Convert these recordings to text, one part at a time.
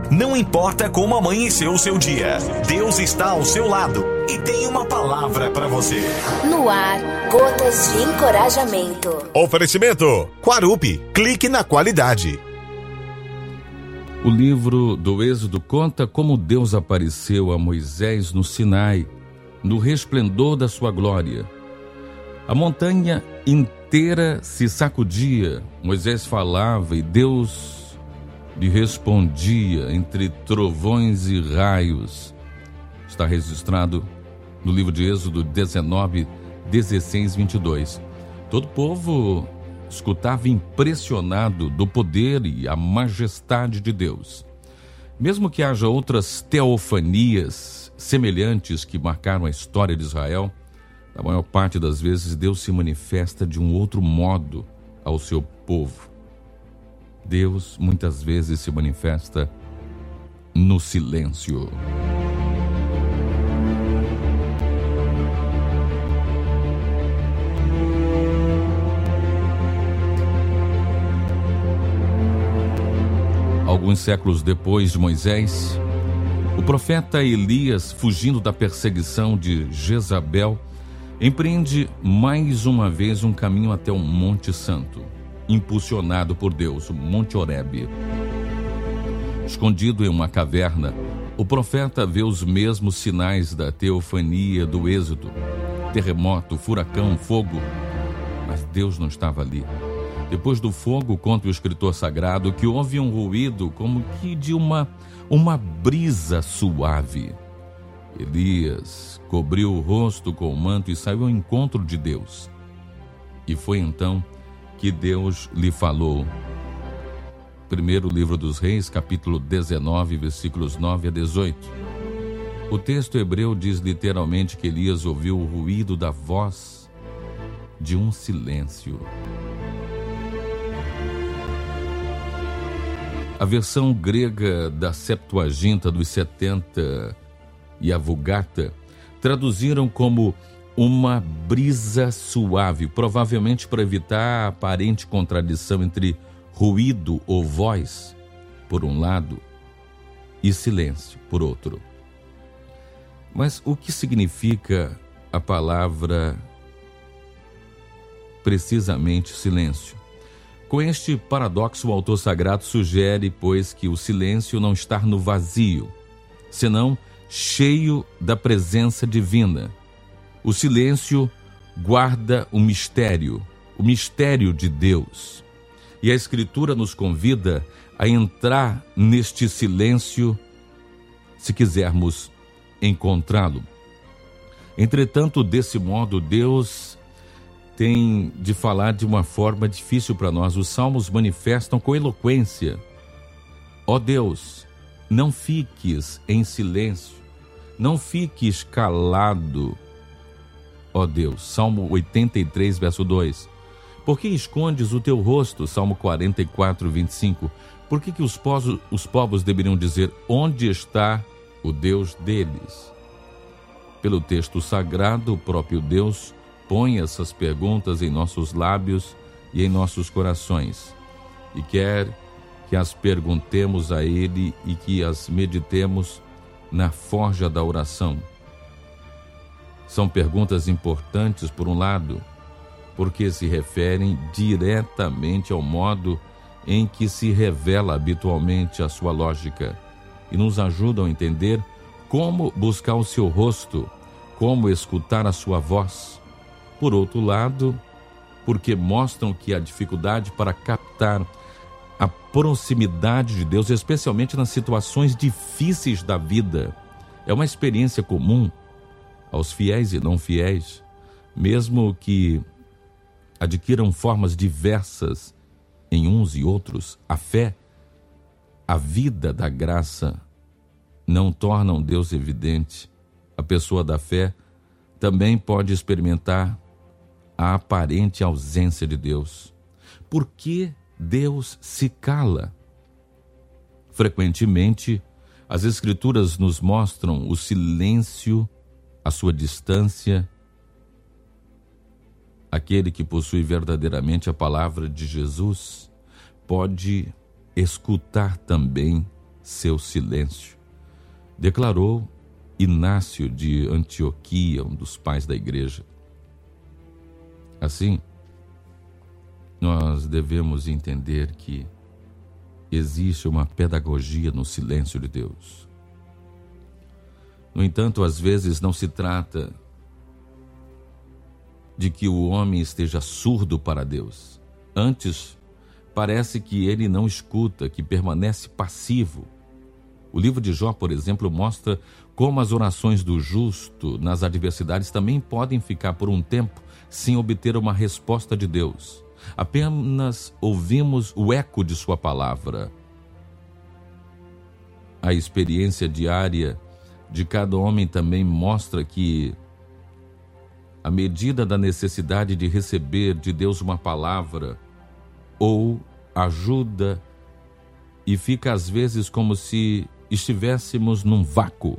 Não importa como amanheceu o seu dia, Deus está ao seu lado e tem uma palavra para você. No ar, Gotas de Encorajamento. Oferecimento Quarup, clique na qualidade. O livro do Êxodo conta como Deus apareceu a Moisés no Sinai, no resplendor da sua glória. A montanha inteira se sacudia, Moisés falava e Deus lhe respondia entre trovões e raios. Está registrado no livro de Êxodo 19, 16, 22. Todo o povo escutava impressionado do poder e a majestade de Deus. Mesmo que haja outras teofanias semelhantes que marcaram a história de Israel, na maior parte das vezes Deus se manifesta de um outro modo ao seu povo. Deus muitas vezes se manifesta no silêncio. Alguns séculos depois de Moisés, o profeta Elias, fugindo da perseguição de Jezabel, empreende mais uma vez um caminho até o Monte Santo, impulsionado por Deus, o Monte Horebe. Escondido em uma caverna, o profeta vê os mesmos sinais da teofania do Êxodo: terremoto, furacão, fogo. Mas Deus não estava ali. Depois do fogo, conta o escritor sagrado que houve um ruído como que de uma brisa suave. Elias cobriu o rosto com o manto e saiu ao encontro de Deus. E foi então que Deus lhe falou. Primeiro livro dos Reis, capítulo 19, versículos 9 a 18. O texto hebreu diz literalmente que Elias ouviu o ruído da voz de um silêncio. A versão grega da Septuaginta dos 70 e a Vulgata traduziram como uma brisa suave, provavelmente para evitar a aparente contradição entre ruído ou voz, por um lado, e silêncio, por outro. Mas o que significa a palavra precisamente silêncio? Com este paradoxo, o autor sagrado sugere, pois, que o silêncio não está no vazio, senão cheio da presença divina. O silêncio guarda o mistério de Deus. E a Escritura nos convida a entrar neste silêncio se quisermos encontrá-lo. Entretanto, desse modo, Deus tem de falar de uma forma difícil para nós. Os salmos manifestam com eloquência: ó Deus, não fiques em silêncio, não fiques calado, ó Deus. Salmo 83, verso 2. Por que escondes o teu rosto? Salmo 44, 25. Por que os povos deveriam dizer: onde está o Deus deles? Pelo texto sagrado, o próprio Deus põe essas perguntas em nossos lábios e em nossos corações, e quer que as perguntemos a Ele e que as meditemos na forja da oração. São perguntas importantes, por um lado, porque se referem diretamente ao modo em que se revela habitualmente a sua lógica e nos ajudam a entender como buscar o seu rosto, como escutar a sua voz. Por outro lado, porque mostram que a dificuldade para captar a proximidade de Deus, especialmente nas situações difíceis da vida, é uma experiência comum aos fiéis e não fiéis, mesmo que adquiram formas diversas em uns e outros. A fé, a vida da graça, não tornam Deus evidente. A pessoa da fé também pode experimentar a aparente ausência de Deus. Por que Deus se cala? Frequentemente, as Escrituras nos mostram o silêncio, a sua distância. Aquele que possui verdadeiramente a palavra de Jesus pode escutar também seu silêncio, declarou Inácio de Antioquia, um dos pais da igreja. Assim, nós devemos entender que existe uma pedagogia no silêncio de Deus. No entanto, às vezes não se trata de que o homem esteja surdo para Deus. Antes, parece que ele não escuta, que permanece passivo. O livro de Jó, por exemplo, mostra como as orações do justo nas adversidades também podem ficar por um tempo sem obter uma resposta de Deus. Apenas ouvimos o eco de sua palavra. A experiência diária de cada homem também mostra que, à medida da necessidade de receber de Deus uma palavra ou ajuda, e fica às vezes como se estivéssemos num vácuo,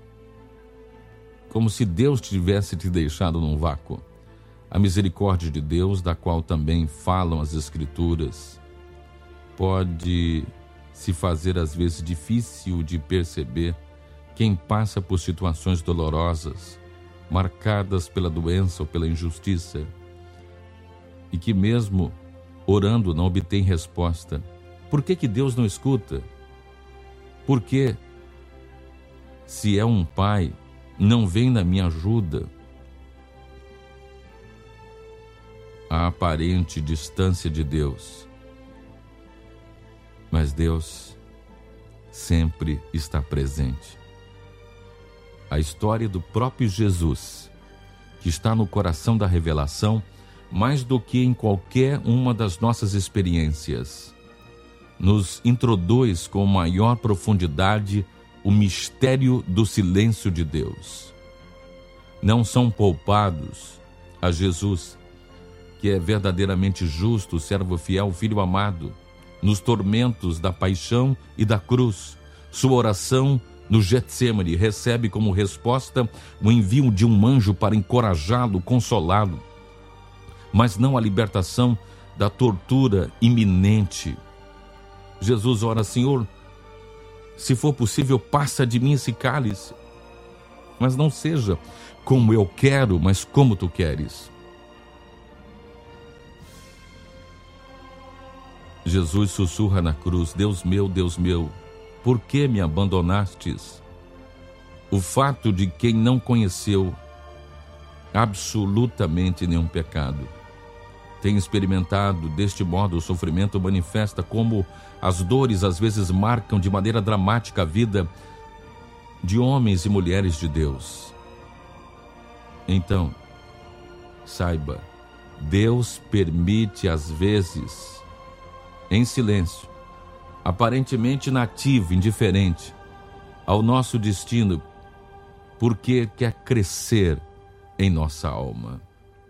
como se Deus tivesse te deixado num vácuo. A misericórdia de Deus, da qual também falam as Escrituras, pode se fazer às vezes difícil de perceber quem passa por situações dolorosas, marcadas pela doença ou pela injustiça, e que mesmo orando não obtém resposta. Por que Deus não escuta? Porque, se é um pai, não vem na minha ajuda? A aparente distância de Deus. Mas Deus sempre está presente. A história do próprio Jesus, que está no coração da revelação, mais do que em qualquer uma das nossas experiências, nos introduz com maior profundidade o mistério do silêncio de Deus. Não são poupados a Jesus, que é verdadeiramente justo, servo fiel, filho amado, nos tormentos da paixão e da cruz. Sua oração no Getsêmani recebe como resposta o envio de um anjo para encorajá-lo, consolá-lo, mas não a libertação da tortura iminente. Jesus ora: Senhor, se for possível, passa de mim esse cálice, mas não seja como eu quero, mas como tu queres. Jesus sussurra na cruz: Deus meu, por que me abandonastes? O fato de quem não conheceu absolutamente nenhum pecado tem experimentado deste modo o sofrimento manifesta como as dores às vezes marcam de maneira dramática a vida de homens e mulheres de Deus. Então, saiba, Deus permite às vezes, em silêncio, aparentemente inativo, indiferente ao nosso destino, porque quer crescer em nossa alma.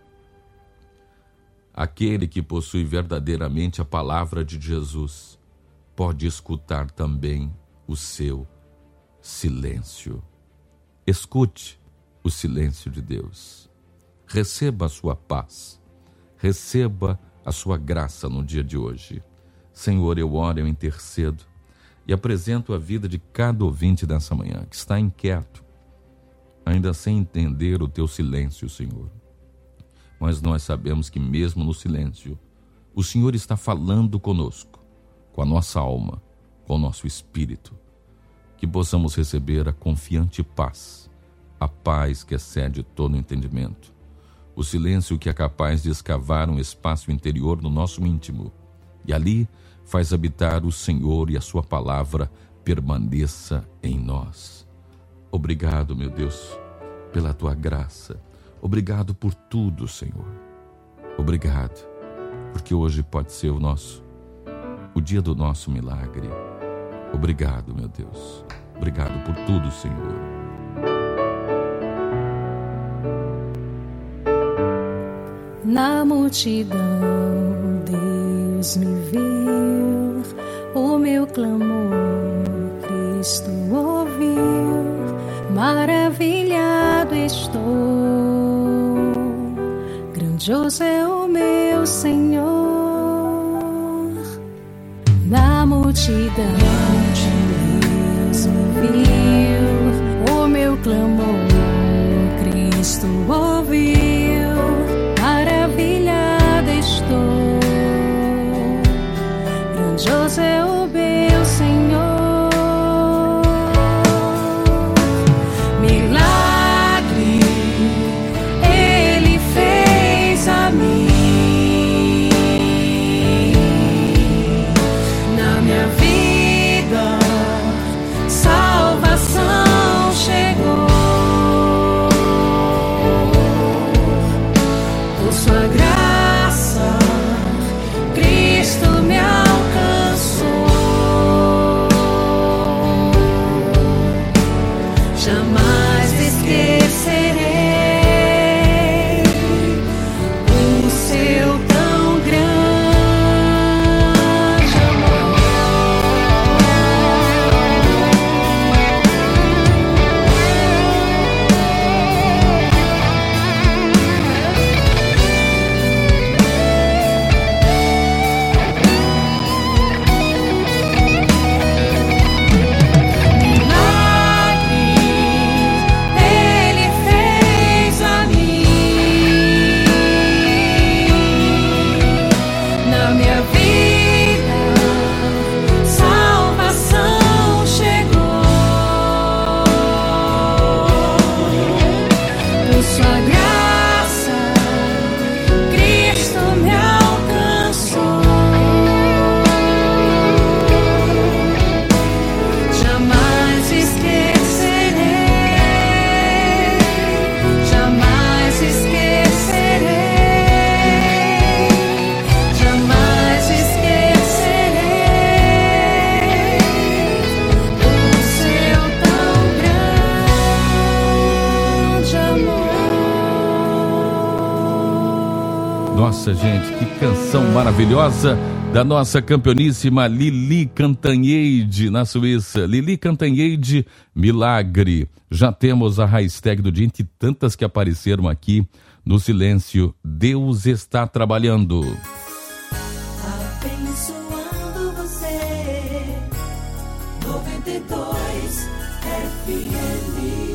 Aquele que possui verdadeiramente a palavra de Jesus pode escutar também o seu silêncio. Escute o silêncio de Deus. Receba a sua paz. Receba a sua graça no dia de hoje. Senhor, eu oro, eu intercedo e apresento a vida de cada ouvinte dessa manhã que está inquieto, ainda sem entender o teu silêncio, Senhor. Mas nós sabemos que mesmo no silêncio, o Senhor está falando conosco, com a nossa alma, com o nosso espírito, que possamos receber a confiante paz, a paz que excede todo entendimento, o silêncio que é capaz de escavar um espaço interior no nosso íntimo, e ali faz habitar o Senhor e a sua palavra permaneça em nós. Obrigado, meu Deus, pela tua graça. Obrigado por tudo, Senhor. Obrigado, porque hoje pode ser o dia do nosso milagre. Obrigado, meu Deus. Obrigado por tudo, Senhor. Na multidão, Deus me viu, o meu clamor Cristo ouviu, maravilhado estou. Grandioso é o meu Senhor. Na multidão, Nossa, gente, que canção maravilhosa da nossa campeoníssima Lili Cantanhede, na Suíça. Lili Cantanhede, Milagre. Já temos a hashtag do dia, entre tantas que apareceram aqui no silêncio. Deus está trabalhando. Abençoando você, 92 FM.